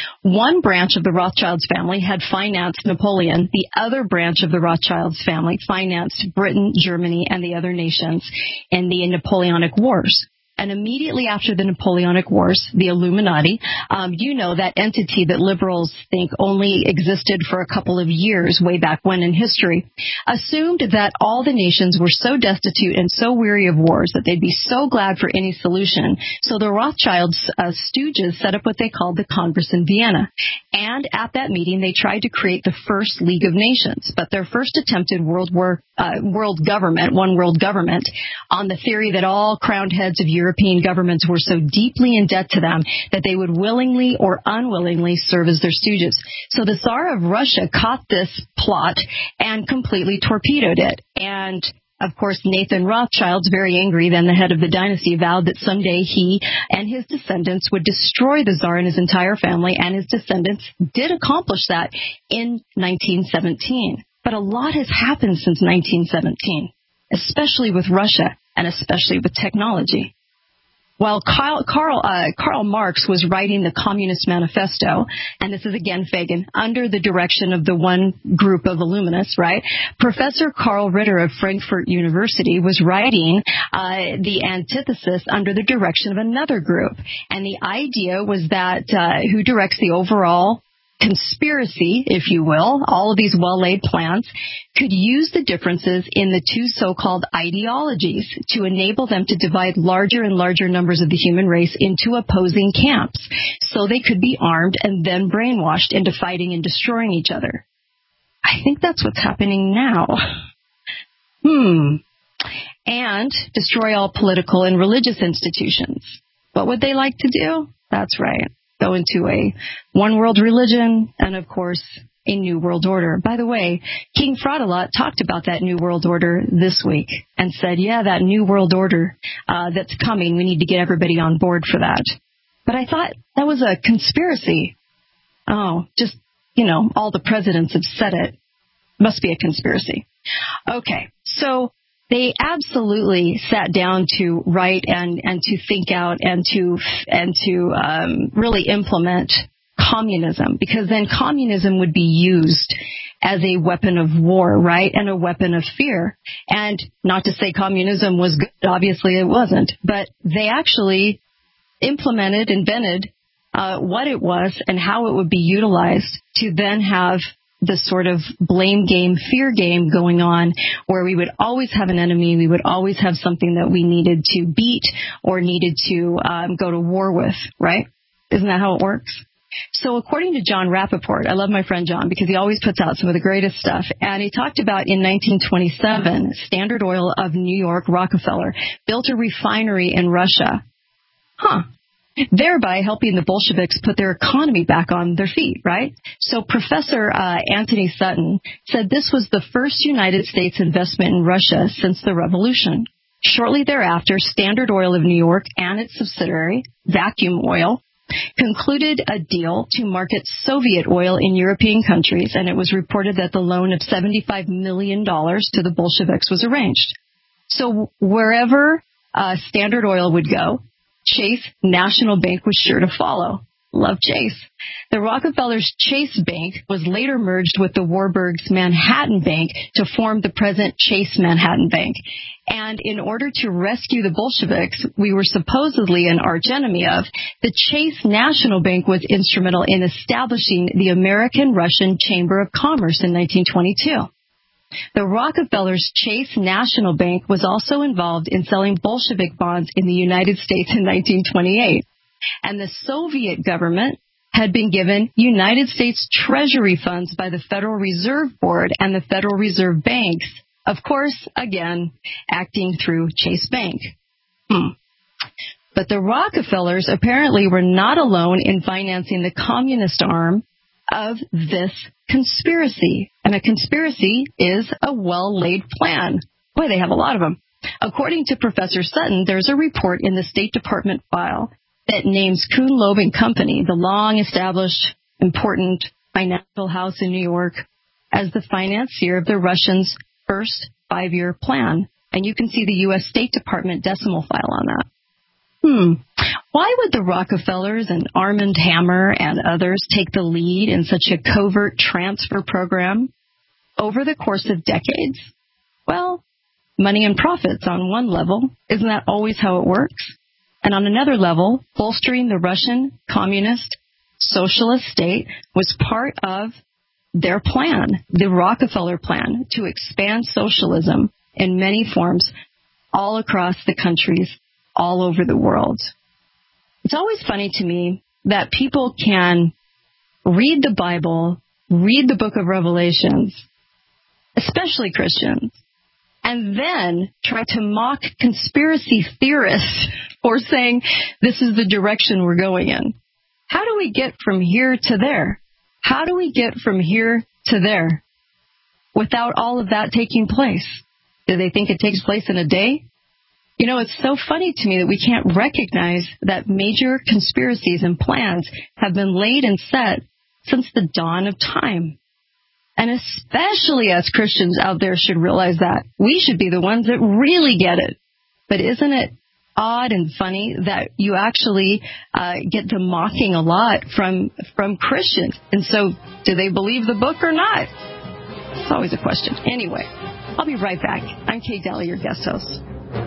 One branch of the Rothschilds family had financed Napoleon. The other branch of the Rothschilds family financed Britain, Germany, and the other nations in the Napoleonic Wars. And immediately after the Napoleonic Wars, the Illuminati, um, you know, that entity that liberals think only existed for a couple of years way back when in history, assumed that all the nations were so destitute and so weary of wars that they'd be so glad for any solution. So the Rothschilds uh, stooges set up what they called the Congress in Vienna. And at that meeting, they tried to create the first League of Nations. But their first attempted world war, uh, world government, one world government, on the theory that all crowned heads of Europe European governments were so deeply in debt to them that they would willingly or unwillingly serve as their stooges. So the Tsar of Russia caught this plot and completely torpedoed it. And of course, Nathan Rothschild, very angry, then the head of the dynasty, vowed that someday he and his descendants would destroy the Tsar and his entire family, and his descendants did accomplish that in nineteen seventeen. But a lot has happened since nineteen seventeen, especially with Russia and especially with technology. While Karl, Karl, uh, Karl Marx was writing the Communist Manifesto, and this is again Fagan, under the direction of the one group of Illuminists, right? Professor Carl Ritter of Frankfurt University was writing uh, the antithesis under the direction of another group. And the idea was that uh, who directs the overall conspiracy, if you will, all of these well-laid plans, could use the differences in the two so-called ideologies to enable them to divide larger and larger numbers of the human race into opposing camps so they could be armed and then brainwashed into fighting and destroying each other. I think that's what's happening now. Hmm. And destroy all political and religious institutions. What would they like to do? That's right. Go into a one world religion and, of course, a new world order. By the way, King Fraudalot talked about that new world order this week and said, yeah, that new world order uh, that's coming, we need to get everybody on board for that. But I thought that was a conspiracy. Oh, just, you know, all the presidents have said it. Must be a conspiracy. Okay, so they absolutely sat down to write and, and to think out and to and to um, really implement communism, because then communism would be used as a weapon of war, right, and a weapon of fear. And not to say communism was good, obviously it wasn't, but they actually implemented, invented uh, what it was and how it would be utilized to then have this sort of blame game, fear game going on, where we would always have an enemy, we would always have something that we needed to beat or needed to um, go to war with, right? Isn't that how it works? So according to John Rappaport, I love my friend John because he always puts out some of the greatest stuff, and he talked about in nineteen twenty-seven, Standard Oil of New York, Rockefeller, built a refinery in Russia. Huh. Thereby helping the Bolsheviks put their economy back on their feet, right? So Professor uh, Anthony Sutton said this was the first United States investment in Russia since the revolution. Shortly thereafter, Standard Oil of New York and its subsidiary, Vacuum Oil, concluded a deal to market Soviet oil in European countries, and it was reported that the loan of seventy-five million dollars to the Bolsheviks was arranged. So wherever uh, Standard Oil would go, Chase National Bank was sure to follow. Love Chase. The Rockefellers' Chase Bank was later merged with the Warburg's Manhattan Bank to form the present Chase Manhattan Bank. And in order to rescue the Bolsheviks, we were supposedly an archenemy of, the Chase National Bank was instrumental in establishing the American-Russian Chamber of Commerce in nineteen twenty-two. The Rockefellers' Chase National Bank was also involved in selling Bolshevik bonds in the United States in nineteen twenty-eight. And the Soviet government had been given United States Treasury funds by the Federal Reserve Board and the Federal Reserve Banks, of course, again, acting through Chase Bank. Hmm. But the Rockefellers apparently were not alone in financing the communist arm of this conspiracy. And a conspiracy is a well-laid plan. Boy, they have a lot of them. According to Professor Sutton, there's a report in the State Department file that names Kuhn Loeb and Company, the long-established, important financial house in New York, as the financier of the Russians' first five-year plan. And you can see the U S State Department decimal file on that. Hmm. Why would the Rockefellers and Armand Hammer and others take the lead in such a covert transfer program over the course of decades? Well, money and profits on one level. Isn't that always how it works? And on another level, bolstering the Russian communist socialist state was part of their plan, the Rockefeller plan, to expand socialism in many forms all across the countries, all over the world. It's always funny to me that people can read the Bible, read the book of Revelations, especially Christians, and then try to mock conspiracy theorists for saying this is the direction we're going in. How do we get from here to there? How do we get from here to there without all of that taking place? Do they think it takes place in a day? You know, it's so funny to me that we can't recognize that major conspiracies and plans have been laid and set since the dawn of time. And especially us Christians out there should realize that. We should be the ones that really get it. But isn't it odd and funny that you actually uh, get the mocking a lot from from Christians? And so, do they believe the book or not? It's always a question. Anyway, I'll be right back. I'm Kate Daly, your guest host.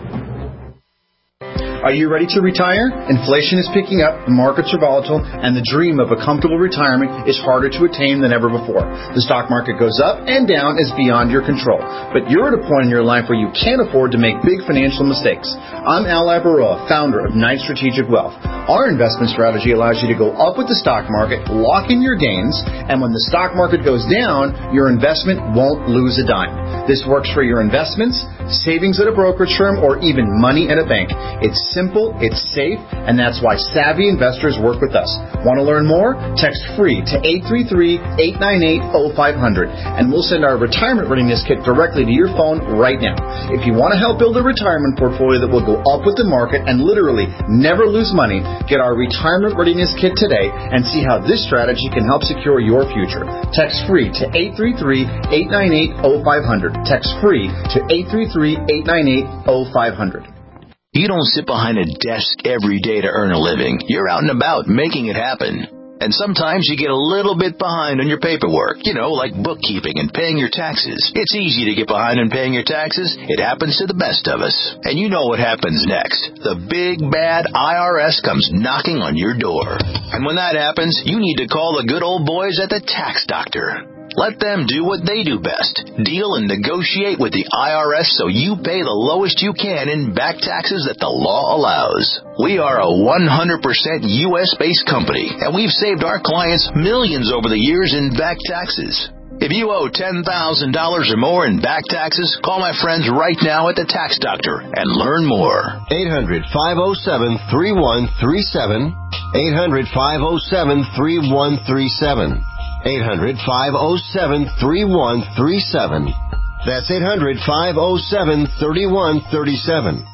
Are you ready to retire? Inflation is picking up, the markets are volatile, and the dream of a comfortable retirement is harder to attain than ever before. The stock market goes up and down is beyond your control. But you're at a point in your life where you can't afford to make big financial mistakes. I'm Al Labaroa, founder of Knight Strategic Wealth. Our investment strategy allows you to go up with the stock market, lock in your gains, and when the stock market goes down, your investment won't lose a dime. This works for your investments, savings at a brokerage firm, or even money at a bank. It's simple, it's safe, and that's why savvy investors work with us. Want to learn more? Text FREE to eight three three, eight nine eight, oh five hundred, and we'll send our retirement readiness kit directly to your phone right now. If you want to help build a retirement portfolio that will go up with the market and literally never lose money, get our retirement readiness kit today and see how this strategy can help secure your future. Text FREE to eight three three, eight nine eight, oh five hundred. Text FREE to eight three three, eight nine eight, oh five hundred. You don't sit behind a desk every day to earn a living. You're out and about making it happen. And sometimes you get a little bit behind on your paperwork, you know, like bookkeeping and paying your taxes. It's easy to get behind on paying your taxes. It happens to the best of us. And you know what happens next. The big, bad I R S comes knocking on your door. And when that happens, you need to call the good old boys at the Tax Doctor. Let them do what they do best. Deal and negotiate with the I R S so you pay the lowest you can in back taxes that the law allows. We are a one hundred percent U S-based company, and we've saved our clients millions over the years in back taxes. If you owe ten thousand dollars or more in back taxes, call my friends right now at the Tax Doctor and learn more. eight hundred, five oh seven, three one three seven. eight hundred, five oh seven, three one three seven. eight hundred, five oh seven, three one three seven. That's eight hundred, five oh seven, three one three seven.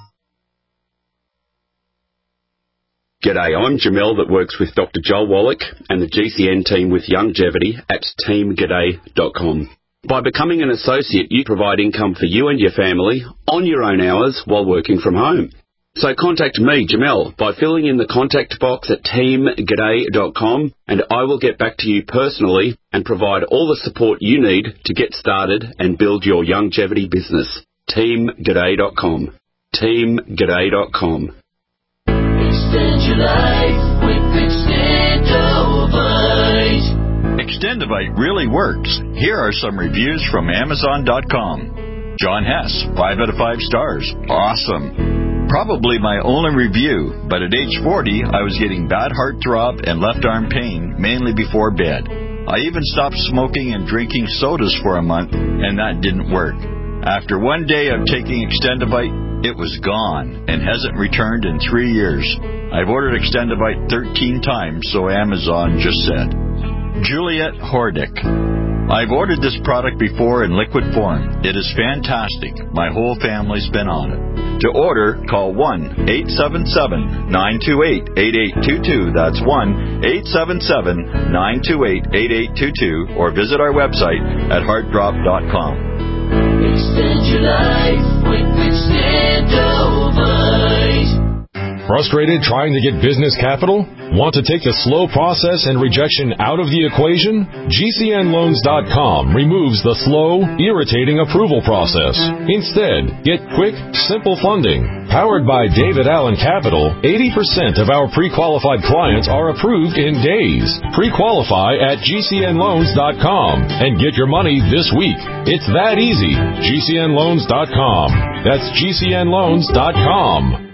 G'day, I'm Jamel that works with Doctor Joel Wallach and the G C N team with Longevity at team g'day dot com. By becoming an associate, you provide income for you and your family on your own hours while working from home. So contact me, Jamel, by filling in the contact box at team g'day dot com, and I will get back to you personally and provide all the support you need to get started and build your longevity business. team g'day dot com. team g'day dot com. Extend your life with Extendovite. Extendovite really works. Here are some reviews from Amazon dot com. John Hess, five out of five stars. Awesome. Probably my only review, but at age forty, I was getting bad heartthrob and left arm pain, mainly before bed. I even stopped smoking and drinking sodas for a month, and that didn't work. After one day of taking Extendovite, it was gone and hasn't returned in three years. I've ordered Extendovite thirteen times, so Amazon just said. Juliet Hordick. I've ordered this product before in liquid form. It is fantastic. My whole family's been on it. To order, call one eight seven seven, nine two eight, eight eight two two. That's one eight seven seven, nine two eight, eight eight two two, or visit our website at heartdrop dot com. Extend your life with Extendovite. Frustrated trying to get business capital? Want to take the slow process and rejection out of the equation? G C N loans dot com removes the slow, irritating approval process. Instead, get quick, simple funding. Powered by David Allen Capital, eighty percent of our pre-qualified clients are approved in days. Pre-qualify at G C N loans dot com and get your money this week. It's that easy. G C N loans dot com. That's G C N loans dot com.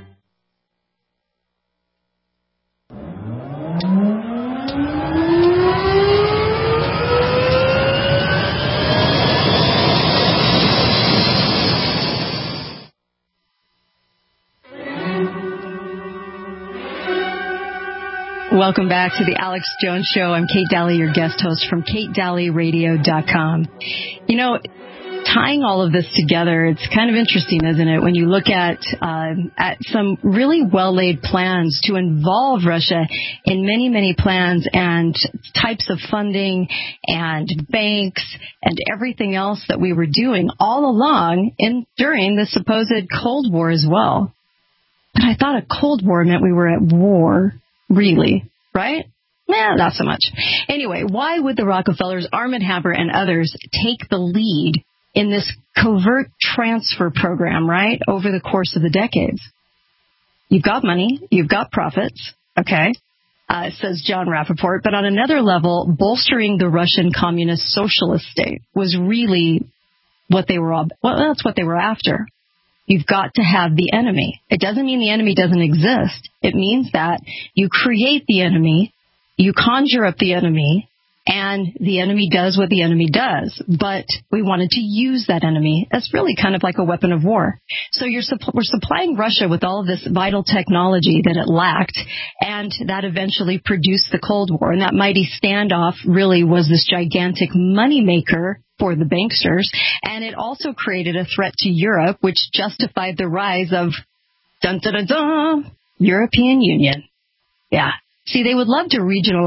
Welcome back to the Alex Jones Show. I'm Kate Daly, your guest host from Kate Daly Radio dot com. You know, tying all of this together, it's kind of interesting, isn't it, when you look at uh, at some really well-laid plans to involve Russia in many, many plans and types of funding and banks and everything else that we were doing all along in during the supposed Cold War as well. But I thought a Cold War meant we were at war. Really, right? Nah, not so much. Anyway, why would the Rockefellers, Arm and Hammer, and others take the lead in this covert transfer program, right, over the course of the decades? You've got money, you've got profits, okay, uh, says John Rappaport, but on another level, bolstering the Russian communist socialist state was really what they were all, well, that's what they were after. You've got to have the enemy. It doesn't mean the enemy doesn't exist. It means that you create the enemy, you conjure up the enemy, and the enemy does what the enemy does. But we wanted to use that enemy as really kind of like a weapon of war. So you're supp- we're supplying Russia with all of this vital technology that it lacked, and that eventually produced the Cold War. And that mighty standoff really was this gigantic moneymaker for the banksters, and it also created a threat to Europe, which justified the rise of dun dun dun dun European Union. Yeah. See, they would love to regionalize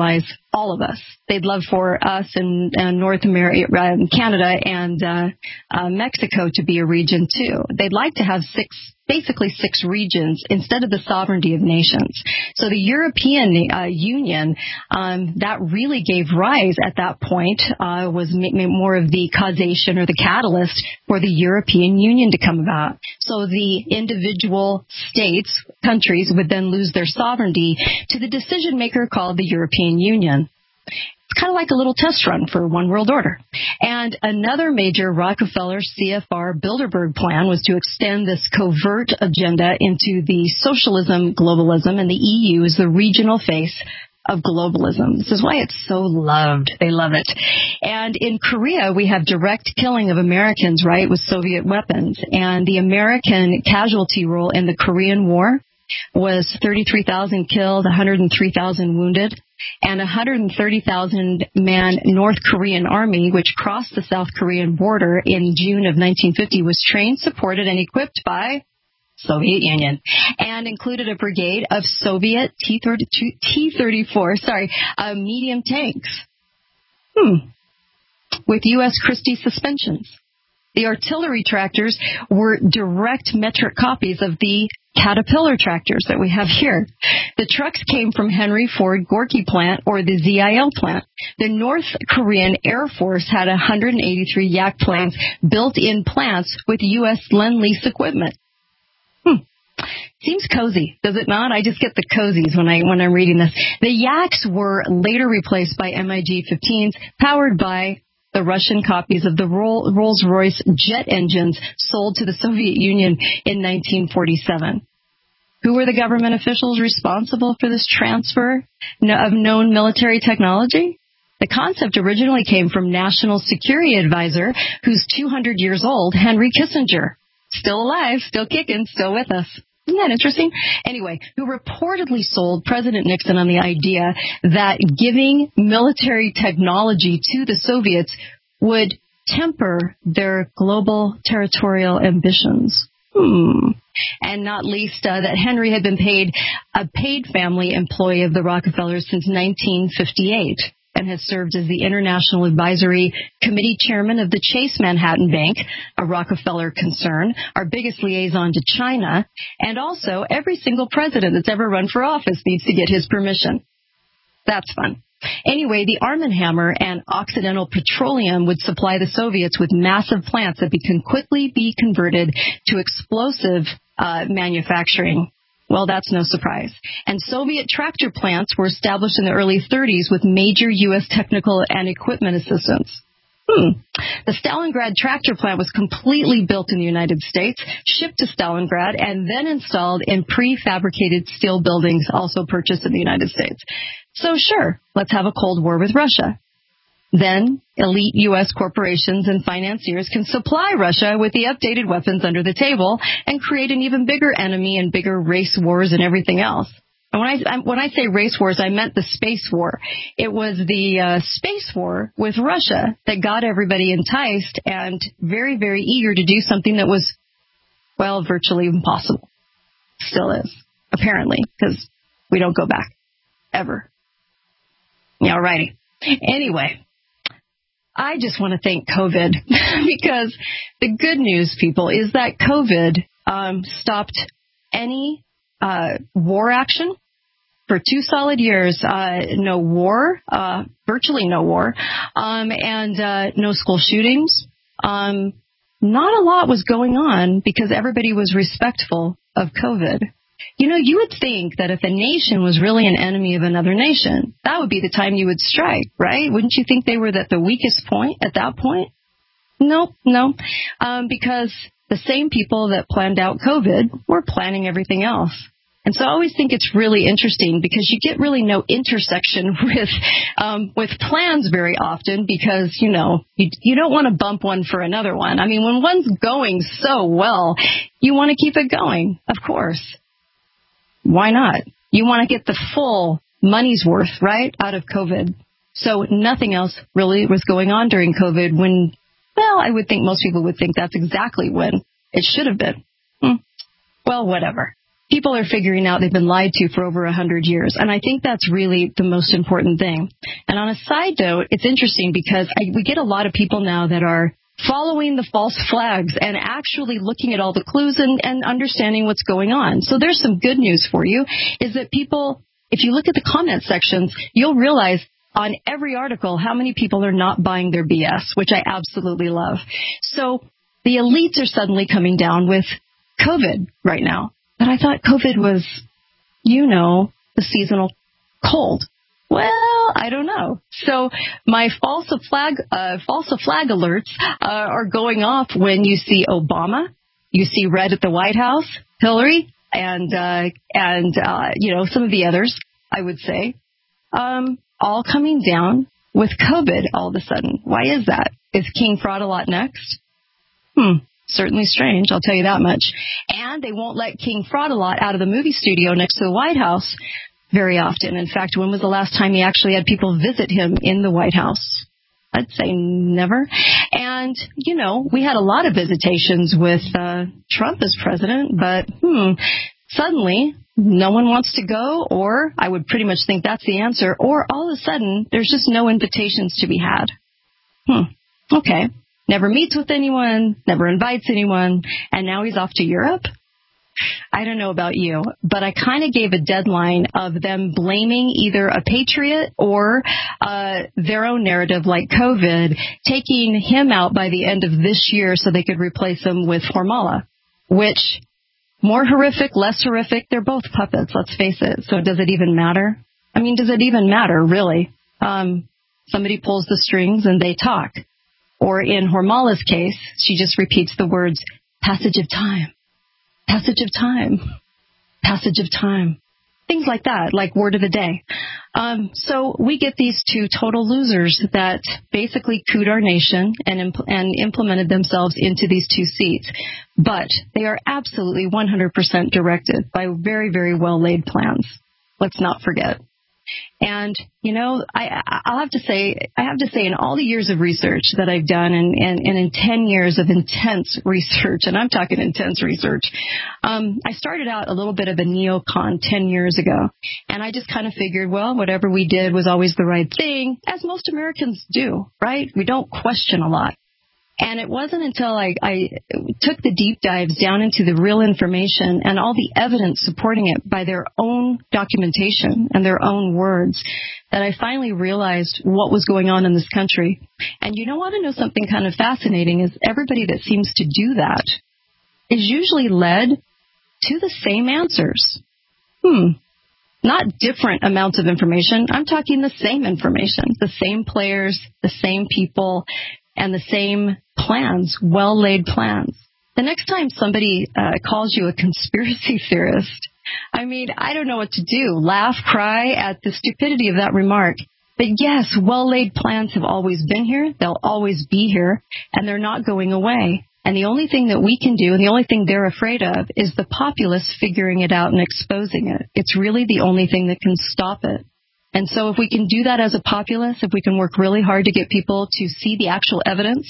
all of us. They'd love for us in, in North America, uh, Canada, and uh, uh, Mexico to be a region too. They'd like to have six, basically six regions instead of the sovereignty of nations. So the European uh, Union, um, that really gave rise at that point, uh, was m- more of the causation or the catalyst for the European Union to come about. So the individual states, countries, would then lose their sovereignty to the decision maker called the European Union. It's kind of like a little test run for one world order. And another major Rockefeller C F R Bilderberg plan was to extend this covert agenda into the socialism, globalism, and the E U is the regional face of globalism. This is why it's so loved. They love it. And in Korea, we have direct killing of Americans, right, with Soviet weapons. And the American casualty role in the Korean War was thirty-three thousand killed, one hundred three thousand wounded, and one hundred thirty thousand man North Korean army, which crossed the South Korean border in June of nineteen fifty, was trained, supported, and equipped by Soviet Union, and included a brigade of Soviet T thirty-four, sorry, uh, medium tanks, hmm, with U S Christie suspensions. The artillery tractors were direct metric copies of the Caterpillar tractors that we have here. The trucks came from Henry Ford Gorky plant or the Z I L plant. The North Korean Air Force had one hundred eighty-three Yak planes built in plants with U S Lend-Lease equipment. Hmm. Seems cozy, does it not? I just get the cozies when I when I'm reading this. The Yaks were later replaced by M I G fifteens, powered by the Russian copies of the Rolls-Royce jet engines sold to the Soviet Union in nineteen forty-seven. Who were the government officials responsible for this transfer of known military technology? The concept originally came from National Security Advisor, who's two hundred years old, Henry Kissinger. Still alive, still kicking, still with us. Isn't that interesting? Anyway, who reportedly sold President Nixon on the idea that giving military technology to the Soviets would temper their global territorial ambitions. Hmm. And not least uh, that Henry had been paid a paid family employee of the Rockefellers since nineteen fifty-eight. And has served as the International Advisory Committee Chairman of the Chase Manhattan Bank, a Rockefeller concern, our biggest liaison to China, and also every single president that's ever run for office needs to get his permission. That's fun. Anyway, the Arm and Hammer and Occidental Petroleum would supply the Soviets with massive plants that can quickly be converted to explosive uh, manufacturing. Well, that's no surprise. And Soviet tractor plants were established in the early thirties with major U S technical and equipment assistance. Hmm. The Stalingrad tractor plant was completely built in the United States, shipped to Stalingrad, and then installed in prefabricated steel buildings also purchased in the United States. So sure, let's have a Cold War with Russia. Then, elite U S corporations and financiers can supply Russia with the updated weapons under the table and create an even bigger enemy and bigger race wars and everything else. And when I, when I say race wars, I meant the space war. It was the uh, space war with Russia that got everybody enticed and very, very eager to do something that was, well, virtually impossible. Still is, apparently, because we don't go back. Ever. Yeah, alrighty. Anyway. I just want to thank COVID because the good news, people, is that COVID um, stopped any uh, war action for two solid years. Uh, no war, uh, virtually no war, um, and uh, no school shootings. Um, not a lot was going on because everybody was respectful of COVID. You know, you would think that if a nation was really an enemy of another nation, that would be the time you would strike, right? Wouldn't you think they were at the weakest point at that point? Nope, no, um, because the same people that planned out COVID were planning everything else. And so I always think it's really interesting because you get really no intersection with um, with plans very often because, you know, you, you don't want to bump one for another one. I mean, when one's going so well, you want to keep it going, of course. Why not? You want to get the full money's worth, right, out of COVID. So nothing else really was going on during COVID when, well, I would think most people would think that's exactly when it should have been. Hmm. Well, whatever. people are figuring out they've been lied to for over a hundred years. And I think that's really the most important thing. And on a side note, it's interesting because I, we get a lot of people now that are following the false flags and actually looking at all the clues and, and understanding what's going on. So there's some good news for you, is that people, if you look at the comment sections, you'll realize on every article how many people are not buying their B S, which I absolutely love. So the elites are suddenly coming down with COVID right now. But I thought COVID was, you know, the seasonal cold. Well, I don't know. So my false flag, uh, false flag alerts uh, are going off when you see Obama, you see red at the White House, Hillary, and uh, and uh, you know, some of the others, I would say, um, all coming down with COVID all of a sudden. Why is that? Is King Fraud-A-Lot next? Hmm. Certainly strange, I'll tell you that much. And they won't let King Fraud-A-Lot out of the movie studio next to the White House very often. In fact, when was the last time he actually had people visit him in the White House? I'd say never. And, you know, we had a lot of visitations with uh, Trump as president, but hmm, suddenly no one wants to go, or I would pretty much think that's the answer, or all of a sudden there's just no invitations to be had. Hmm, okay. Never meets with anyone, never invites anyone, and now he's off to Europe? I don't know about you, but I kind of gave a deadline of them blaming either a patriot or uh, their own narrative like COVID, taking him out by the end of this year so they could replace him with Hormala, which, more horrific, less horrific, they're both puppets, let's face it. So does it even matter? I mean, does it even matter, really? Um, somebody pulls the strings and they talk. Or in Hormala's case, she just repeats the words, passage of time, passage of time, passage of time. Things like that, like word of the day. Um, so we get these two total losers that basically cooed our nation and, impl- and implemented themselves into these two seats. But they are absolutely one hundred percent directed by very, very well-laid plans. Let's not forget. And, you know, I, I'll have to say, I have to say in all the years of research that I've done and, and, and in ten years of intense research, and I'm talking intense research, um, I started out a little bit of a neocon ten years ago. And I just kind of figured, well, whatever we did was always the right thing, as most Americans do, right? We don't question a lot. And it wasn't until I, I took the deep dives down into the real information and all the evidence supporting it by their own documentation and their own words that I finally realized what was going on in this country. And you don't want to know something kind of fascinating is everybody that seems to do that is usually led to the same answers. Hmm. Not different amounts of information. I'm talking the same information, the same players, the same people, and the same plans, well-laid plans. The next time somebody uh, calls you a conspiracy theorist, I mean, I don't know what to do. Laugh, cry at the stupidity of that remark. But yes, well-laid plans have always been here. They'll always be here, and they're not going away. And the only thing that we can do, and the only thing they're afraid of, is the populace figuring it out and exposing it. It's really the only thing that can stop it. And so if we can do that as a populace, if we can work really hard to get people to see the actual evidence,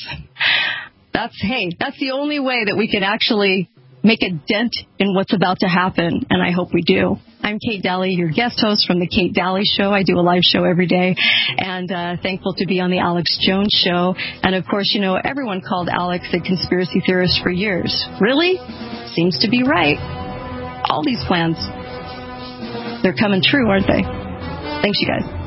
that's, hey, that's the only way that we can actually make a dent in what's about to happen, and I hope we do. I'm Kate Daly, your guest host from The Kate Daly Show. I do a live show every day, and uh, thankful to be on The Alex Jones Show. And, of course, you know, everyone called Alex a conspiracy theorist for years. Really? Seems to be right. All these plans, they're coming true, aren't they? Thanks, you guys.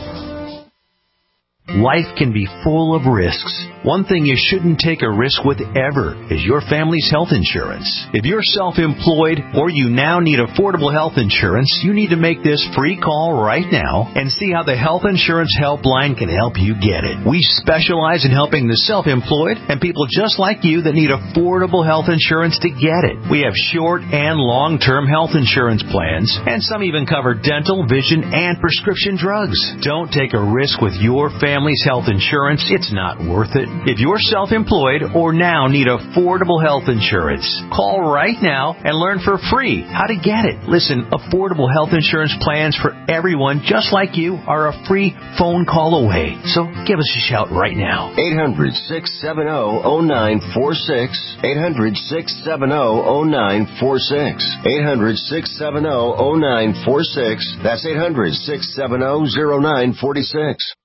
Life can be full of risks. One thing you shouldn't take a risk with ever is your family's health insurance. If you're self-employed or you now need affordable health insurance, you need to make this free call right now and see how the Health Insurance Helpline can help you get it. We specialize in helping the self-employed and people just like you that need affordable health insurance to get it. We have short and long-term health insurance plans, and some even cover dental, vision, and prescription drugs. Don't take a risk with your family family's health insurance, it's not worth it. If you're self-employed or now need affordable health insurance, call right now and learn for free how to get it. Listen, affordable health insurance plans for everyone just like you are a free phone call away. So give us a shout right now. eight hundred, six seven zero, zero nine four six. eight hundred, six seven zero, zero nine four six. eight hundred, six seven zero, zero nine four six. That's eight hundred, six seven zero, zero nine four six.